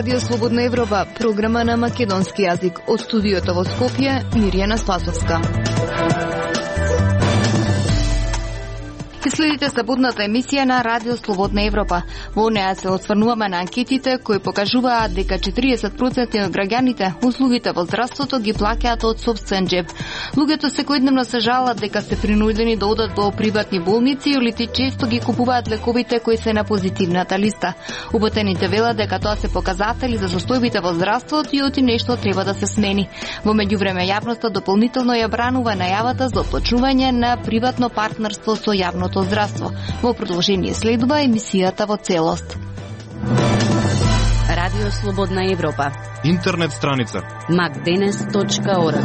Радио Слободна Европа, програма на македонски јазик. Од студиото во Скопје, Мирјана Спасовска. Следите саботната емисија на Радио Слободна Европа. Во неа се осврнуваме на анкетите кои покажуваат дека 40% од граѓаните услугите во здравството ги плаќаат од сопствен џеб. Луѓето секојдневно се жалат дека се принудени да одат во приватни болници или често ги купуваат лековите кои се на позитивната листа. Уботените велат дека тоа се показатели за состојбите во здравството и оти нешто треба да се смени. Во меѓувреме јавноста дополнително ја бранува најавата за отпочнување на приватно партнерство со јавното здравство. Во продолжение следува емисијата во целост. Радио Слободна Европа. Интернет страница macdenes.org.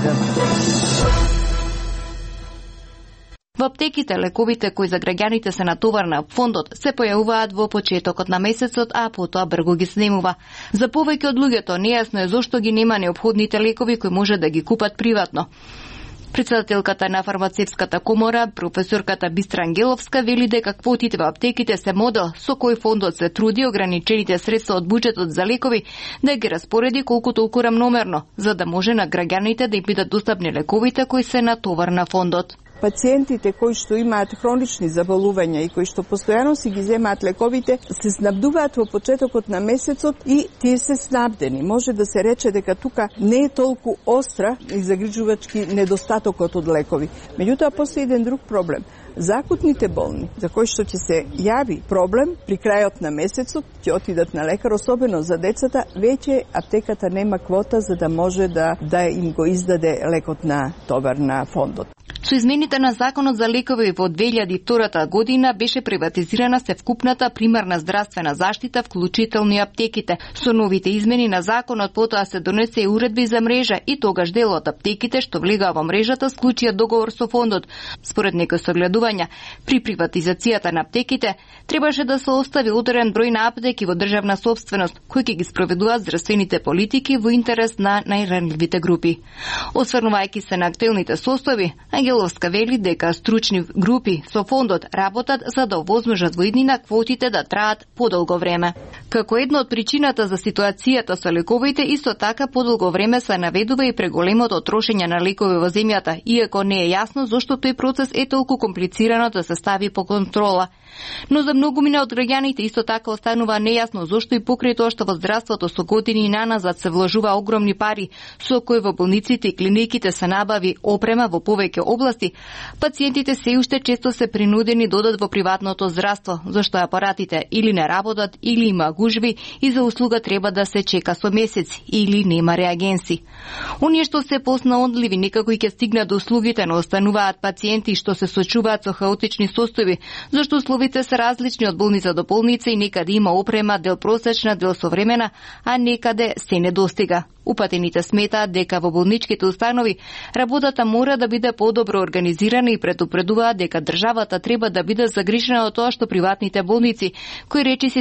Во аптеките лековите кои за граѓаните се натовар на фондот се појавуваат во почетокот на месецот, а потоа брзо ги снемува. За повеќе од луѓето нејасно е зошто ги нема неопходните лекови кои може да ги купат приватно. Председателката на фармацевската комора, професорката Бистра Ангеловска, вели дека квотите во аптеките се модел со кој фондот се труди ограничените средства од буџетот за лекови да ги распореди колку толку рамномерно, за да може на граѓаните да им бидат достапни лековите кои се натовар на фондот. Пациентите кои што имаат хронични заболувања и кои што постојано си ги земаат лековите, се снабдуваат во почетокот на месецот и тие се снабдени. Може да се рече дека тука не е толку остра и загрижувачки недостатокот од лекови. Меѓутоа, постои еден друг проблем. За акутните болни, за кои што ќе се јави проблем при крајот на месецот, ќе отидат на лекар, особено за децата, веќе аптеката нема квота за да може да им го издаде лекот на товар на фондот. Со измените на Законот за лекови во 2002 година беше приватизирана севкупната примарна здравствена заштита, вклучително и аптеките. Со новите измени на Законот потоа се донесе и уредби за мрежа и тогаш дел од аптеките што влегаа во мрежата склучија договор со фондот. Според некои согледувања, при приватизацијата на аптеките требаше да се остави одреден број на аптеки во државна сопственост, кои ќе ги спроведуваат здравствените политики во интерес на најранливите групи. Осврнувајќи се на актуелните состојби, Ангеловска вели дека стручни групи со фондот работат за да овозможат во иднина квотите да траат подолго време. Како една од причината за ситуацијата со лековите, исто така подолго време се наведува и преголемото трошење на лекови во земјата, иако не е јасно зошто тој процес е толку комплицирано да се стави по контрола. Но за многумина од граѓаните исто така останува нејасно зошто и покрај тоа што во здравството со години наназад се вложува огромни пари, со кои во болниците и клиниките се набави опрема во повеќе области, пациентите се уште често се принудени да одат во приватното здравство, зашто апаратите или не работат, или има гужви и за услуга треба да се чека со месеци, или нема реагенси. Оние што се поснаодливи некако и ќе стигнат до услугите, но остануваат пациенти што се сочуваат со хаотични состојби, зашто условите се различни од болница до болница и некаде има опрема дел просечна, дел современа, а некаде се не достига. Упатените сметаат дека во болничките установи работата мора да биде подобро организирана и предупредуваат дека државата треба да биде загрижена од тоа што приватните болници, кои речиси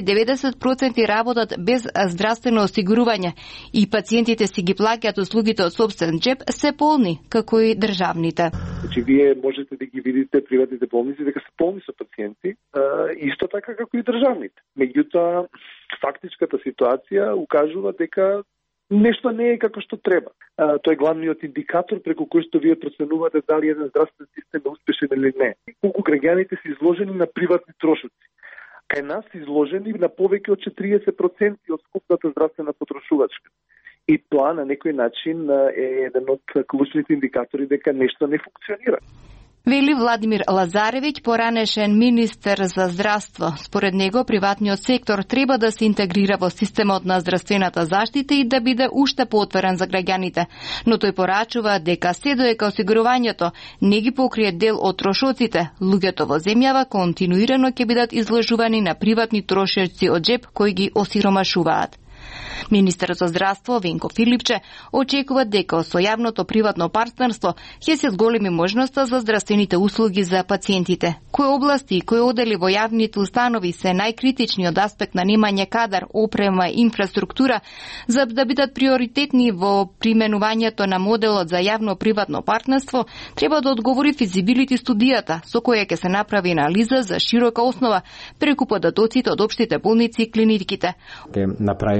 90% работат без здравствено осигурување и пациентите си ги плаќаат услугите од сопствен џеб, се полни, како и државните. Значи, вие можете да ги видите приватните болници дека се полни со пациенти, исто така како и државните. Меѓутоа, фактичката ситуација укажува дека нешто не е како што треба. Тој е главниот индикатор преку кој што вие проценувате дали еден здравствен систем е успешен или не. Колку граѓаните се изложени на приватни трошоци. Кај нас се изложени на повеќе од 40% од скупната здравствена потрошувачка. И тоа на некој начин е еден од клучните индикатори дека нешто не функционира. Вели Владимир Лазаревиќ, поранешен министер за здравство. Според него, приватниот сектор треба да се интегрира во системот на здравствената заштита и да биде уште поотворен за граѓаните. Но тој порачува дека се доека осигурувањето не ги покрие дел од трошоците, луѓето во земјава континуирано ќе бидат изложувани на приватни трошоци од џеб кои ги осиромашуваат. Министерот за здравство Венко Филипче очекува дека со јавното приватно партнерство ќе се зголеми можноста за здравствените услуги за пациентите. Кои области и кои одели во јавните установи се најкритични од аспект на немање кадар, опрема и инфраструктура за да бидат приоритетни во применувањето на моделот за јавно-приватно партнерство, треба да одговори физибилити студијата со која ќе се направи анализа за широка основа преку податоците од општите болници и клиниките. Ќе направиме една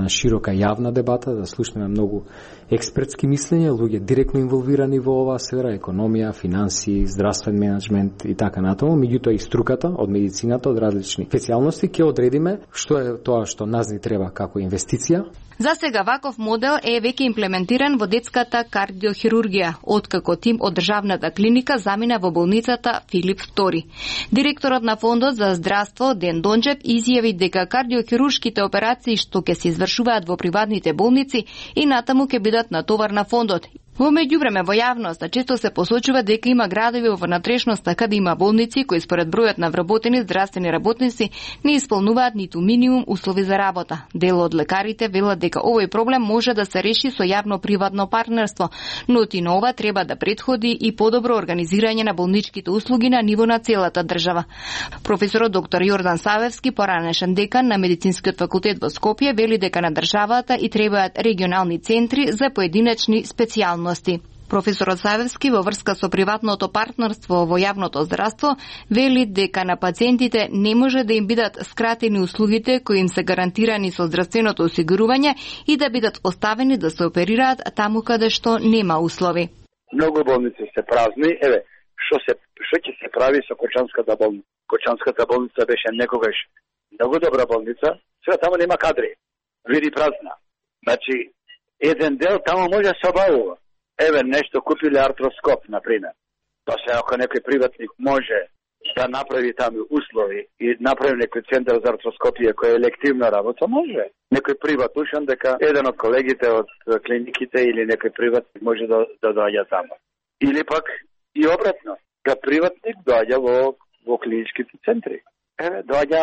широка јавна дебата, да слушнеме многу експертски мислења, луѓе директно инволвирани во оваа сфера, економија, финансии, здравствен менеджмент и така натаму, меѓутоа и струката од медицината, од различни специјалности ќе одредиме што е тоа што нас ни треба како инвестиција. За сега ваков модел е веќе имплементиран во детската кардиохирургија, откако тим од државната клиника замина во болницата Филип II. Директорот на Фондот за здравство Ден Дончев изјави дека кардиохируршките операции што ќе се извршуваат во приватните болници и натаму ќе бидат на товар на фондот. Во меѓувреме во јавноста често се посочува дека има градови во внатрешноста каде има болници кои според бројот на вработени здравствени работници не исполнуваат ниту минимум услови за работа. Дел од лекарите велат дека овој проблем може да се реши со јавно-приватно партнерство, но на ова треба да претходи и подобро организирање на болничките услуги на ниво на целата држава. Професорот доктор Јордан Савевски, поранешен декан на Медицинскиот факултет во Скопје, вели дека на државата и требаат регионални центри за поединечни специјалности. Професорот Савевски во врска со приватното партнерство во јавното здравство вели дека на пациентите не може да им бидат скратени услугите кои им се гарантирани со здравственото осигурување и да бидат оставени да се оперираат таму каде што нема услови. Многу болници се празни. Што ќе се прави со Кочанската болница? Кочанската болница беше некогаш многу добра болница, сега таму нема кадри. Види празна. Значи, еден дел таму може да се обавува. Еве нешто купиле артроскоп, например. Па се ако некој приватник може да направи таму услови и направи некој центар за артроскопија која е елективна работа, може. Некој приват, ушам дека еден од колегите од клиниките или некој приватник може да доаѓа таму. Или пак и обратно, да приватник доаѓа во клиничките центри. Еве,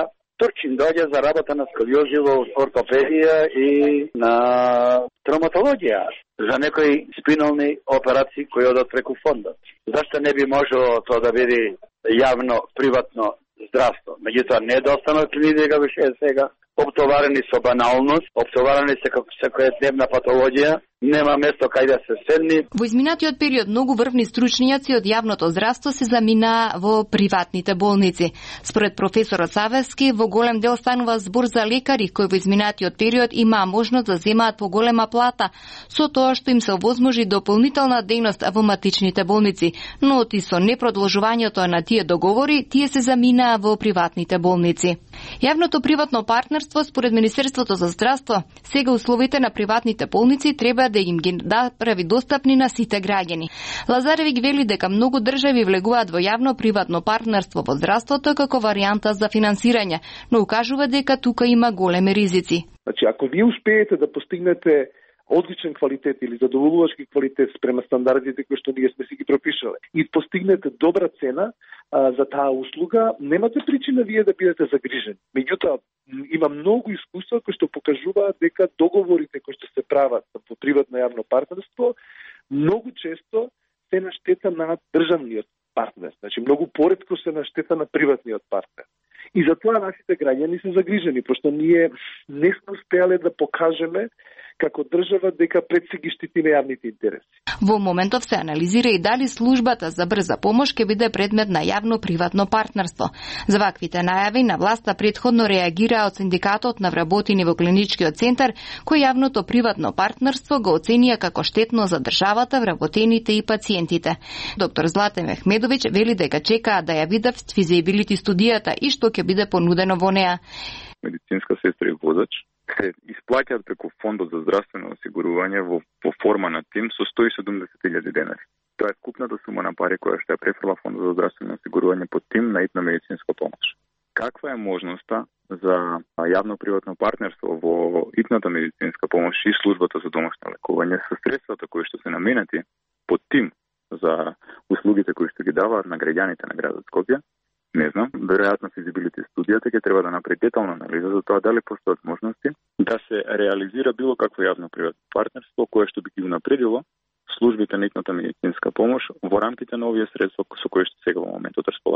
доаѓа за работа на сколиози во ортопедија и на травматологија, за некои спинални операции кои одат преку фондот. Зашто не би можело тоа да биде јавно-приватно здравство? Меѓутоа, не да останат клиника више сега, обтоварени со баналност, обтоварени се како секојдневна патологија, нема место кај да се седни. Во изминатиот период многу врвни стручњаци од јавното здравство се замина во приватните болници. Според професорот Савевски, во голем дел станува збор за лекари кои во изминатиот период имаа можност да земаат поголема плата, со тоа што им се овозможи дополнителна дејност во матичните болници, но и со непродолжувањето на тие договори, тие се заминаа во приватните болници. Јавното приватно партнерство според Министерството за здравство, сега условите на приватните болници треба да им ги прави достапни на сите граѓани. Лазаревик вели дека многу држави влегуваат во јавно-приватно партнерство во здравството како варијанта за финансирање, но укажува дека тука има големи ризици. Значи, ако вие успеете да постигнете одличен квалитет или задоволувачки квалитет спрема стандардите кои што ние сме си ги пропишале и постигнете добра цена за таа услуга, немате причина вие да бидете загрижени. Меѓутоа, има многу искуства кои што покажуваат дека договорите кои што се прават во приватно јавно партнерство многу често се на штета на државниот партнер. Значи, многу поретко се на штета на приватниот партнер. И затоа нашите граѓани се загрижени, пошто ние не сме успеале да покажеме како држава дека пред се ги штитиме јавните интереси. Во моментов се анализира и дали службата за брза помош ќе биде предмет на јавно-приватно партнерство. За ваквите најави на власта претходно реагира од синдикатот на вработени во клиничкиот центар, кој јавното приватно партнерство го оценија како штетно за државата, вработените и пациентите. Доктор Златен Мехмедович вели дека чекаат да ја видат физиабилити студијата и што ќе биде понудено во неа. Медицинска сестра и водач се исплаќаат преку Фондот за здравствено осигурување во форма на тим со 170.000 денари. Тоа е вкупната сума на пари која што ја префрла Фондот за здравствено осигурување под тим на итна медицинска помош. Каква е можноста за јавно-приватно партнерство во итната медицинска помош и службата за домашно лекување со средствата кои што се наменети под тим за услугите кои што ги даваат на граѓаните на градот Скопје? Не знам, веројатно физибилити студијата ќе треба да направи детална анализа за тоа дали постојат можности да се реализира било какво јавно-приватно партнерство кое што би ги унапредило службите на итната медицинска помош во рамките на овие средства со кои што сега во моментот располагат.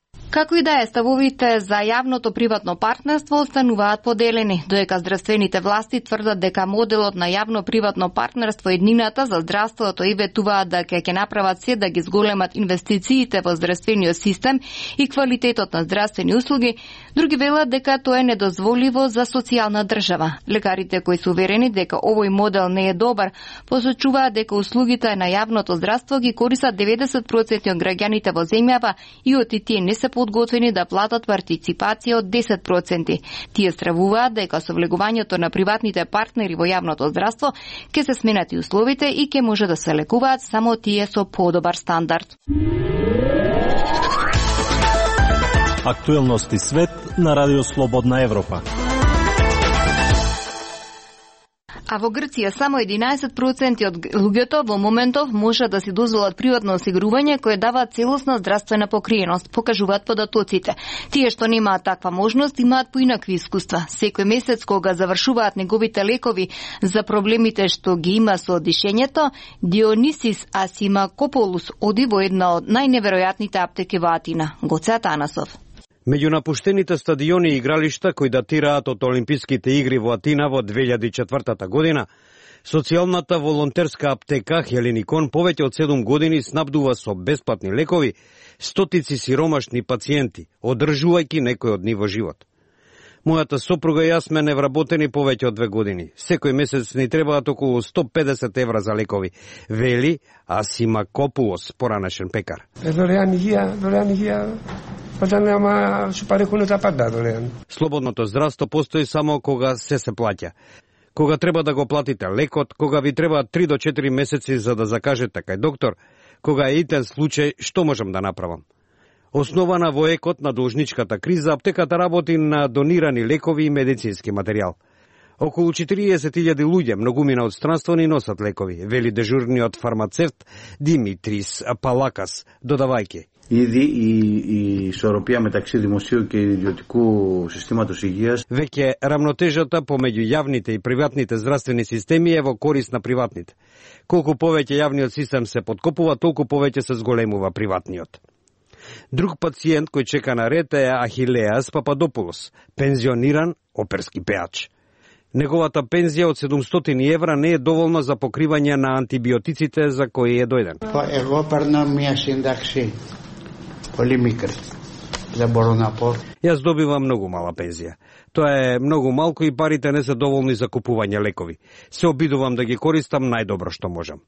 Како и да е, ставовите за јавното приватно партнерство остануваат поделени, додека здравствените власти тврдат дека моделот на јавно-приватно партнерство еднината за здравството и ветуваат дека ќе направат се да ги зголемат инвестициите во здравствениот систем и квалитетот на здравствени услуги, други велат дека тоа е недозволиво за социјална држава. Лекарите кои се уверени дека овој модел не е добар, посочуваат дека услугите на јавното здравство ги користат 90% од граѓаните во земјава и од тие не се подготвени да платат партиципација од 10%. Тие стравуваат дека со влегувањето на приватните партнери во јавното здравство ќе се сменати условите и ќе може да се лекуваат само тие со подобар стандард. Актуелности свет на Радио Слободна Европа. А во Грција само 11% од луѓето во моментов може да си дозволат приватно осигурување кое дава целосна здравствена покриеност, покажуваат податоците. Тие што немаат таква можност имаат поинакви искуства. Секој месец кога завршуваат неговите лекови за проблемите што ги има со дишењето, Дионисис Асимакополус оди во една од најневеројатните аптеки во Атина. Гоце Атанасов. Меѓу напуштените стадиони и игралишта кои датираат од Олимписките игри во Атина во 2004 година, социјалната волонтерска аптека Хелиникон повеќе од 7 години снабдува со бесплатни лекови стотици сиромашни пациенти, одржувајќи некој од нив во живот. Мојата сопруга и јас сме невработени повеќе од 2 години. Секој месец ни требаат околу 150 евра за лекови, вели Асимакопулос, поранешен пекар. Слободното здравство постои само кога се плаќа. Кога треба да го платите лекот, кога ви треба 3 до 4 месеци за да закажете кај доктор, кога е итен случај, што можам да направам? Основана во екот на должничката криза, аптеката работи на донирани лекови и медицински материјал. Околу 40.000 луѓе, многумина од странство, ни носат лекови, вели дежурниот фармацевт Димитрис Палакас, додавајќи. Ήδη η ισορροπία μεταξύ δημοσίου και ιδιωτικού συστήματος υγείας. Веќе рамнотежата помеѓу јавните и приватните здравствени системи е во корист на приватните. Колку повеќе јавниот систем се подкопува, толку повеќе се зголемува приватниот. Друг пациент кој чека на ред е Ахилеас Пападопулос, пензиониран оперски пеач. Неговата пензија од 700 евра не е доволна за покривање на антибиотиците за кои е дојден. Εγώ παίρνω μια σύνταξη πολύ μικρή. Δεν μπορώ να πω. Јас добивам многу мала пензија. Тоа е многу малку и парите не се доволни за купување лекови. Се обидувам да ги користам најдобро што можам.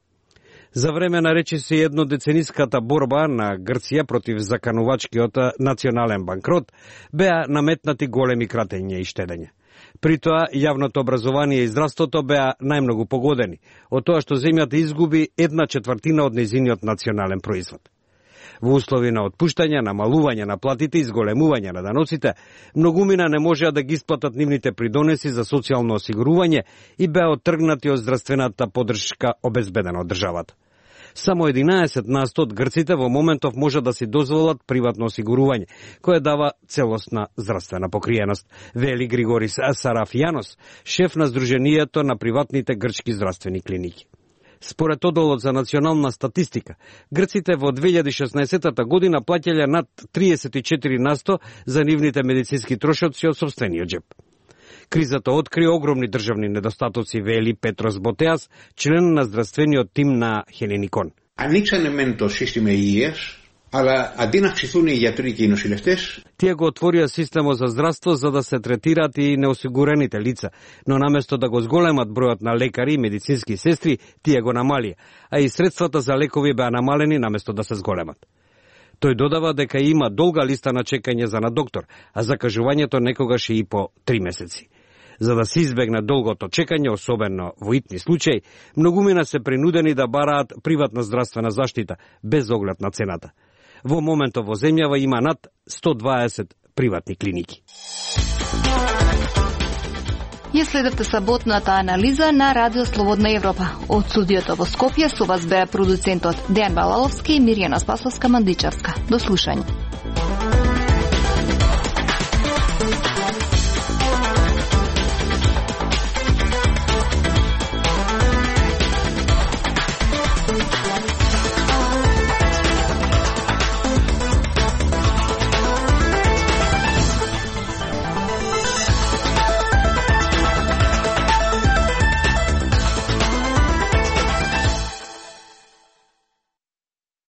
За време на речиси еднодецениската борба на Грција против заканувачкиот национален банкрот, беа наметнати големи кратења и штедење. При тоа, јавното образование и здравството беа најмногу погодени, од тоа што земјата изгуби 1/4 од нејзиниот национален производ. Во услови на отпуштање, намалување на платите и зголемување на даноците, многумина не можеа да ги исплатат нивните придонеси за социјално осигурување и беа оттргнати од здравствената поддршка обезбедена од државата. Само 11% од грците во моментов може да си дозволат приватно осигурување, кое дава целосна здравствена покриеност, вели Григорис Сарафијанос, шеф на Сдруженијето на приватните грчки здравствени клиники. Според одделот за национална статистика, грците во 2016 година плаќале над 34% за нивните медицински трошоци од сопствениот джеб. Кризата откри огромни државни недостатоци, вели Петрос Ботеас, член на здравствениот тим на Хелиникон. Ανοίξανε μεν το σύστημα υγείας, αλλά αντί να αυξηθούν οι γιατροί και οι νοσηλευτές. Тие го отворија системот за здравство за да се третираат и неосигурените лица, но наместо да го зголемат бројот на лекари и медицински сестри, тие го намалија, а и средствата за лекови беа намалени наместо да се зголемат. Тој додава дека има долга листа на чекање за на доктор, а закажувањето некогаш и по 3 месеци. За да се избегне долгото чекање, особено во итни случаи, многумина се принудени да бараат приватна здравствена заштита, без оглед на цената. Во моментот во земјава има над 120 приватни клиники. Ја следевте саботната анализа на Радио Слободна Европа. Од студиото во Скопје со вас беа продуцентот Дејан Балаловски и Мирјана Спасовска-Мандичевска. До слушање.